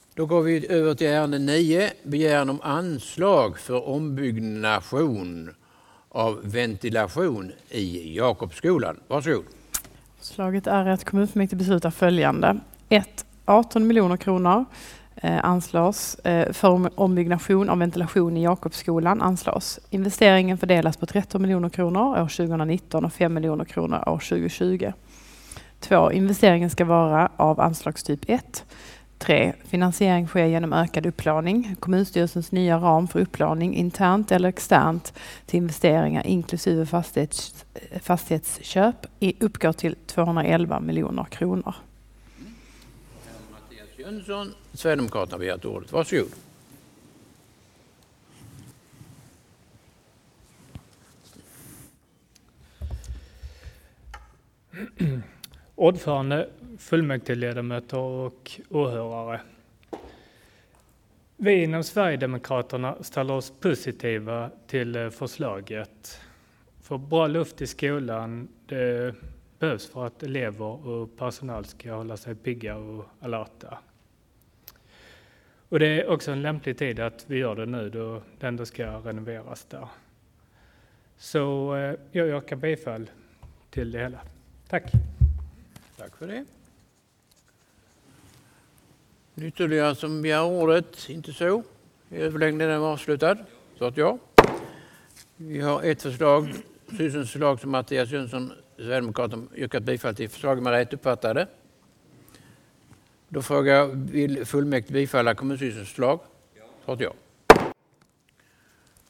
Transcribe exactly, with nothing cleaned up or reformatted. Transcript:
Då går vi över till ärende nio, begäran om anslag för ombyggnation av ventilation i Jakobsskolan. Varsågod. Förslaget är att kommunfullmäktige beslutar följande. ett. arton miljoner kronor eh, anslås eh, för ombyggnation av ventilation i Jakobsskolan anslås. Investeringen fördelas på tretton miljoner kronor år tjugonitton och fem miljoner kronor år tjugohundratjugo. två. Investeringen ska vara av anslagstyp ett. tre. Finansiering sker genom ökad upplåning. Kommunstyrelsens nya ram för upplåning internt eller externt till investeringar inklusive fastighets, fastighetsköp i, uppgår till tvåhundraelva miljoner kronor. Mattias Jönsson, Sverigedemokraterna, har begärt ordet. Varsågod. Ordförande, fullmäktigeledamöter och åhörare. Vi inom Sverigedemokraterna ställer oss positiva till förslaget. För bra luft i skolan, det behövs för att elever och personal ska hålla sig pigga och alerta. Och det är också en lämplig tid att vi gör det nu då det ändå ska renoveras där. Så jag yrkar bifall till det hela. Tack. Tack för det. Ytterligare som begär ordet, inte så. Överläggningen är avslutad. Så att ja. Vi har ett förslag, styrelsens förslag som Mattias Jönsson, Sverigedemokraterna, yrkat bifall till. Förslaget med rätt uppfattade. Då frågar jag, vill fullmäktige bifalla kommunstyrelsens förslag? Så att ja.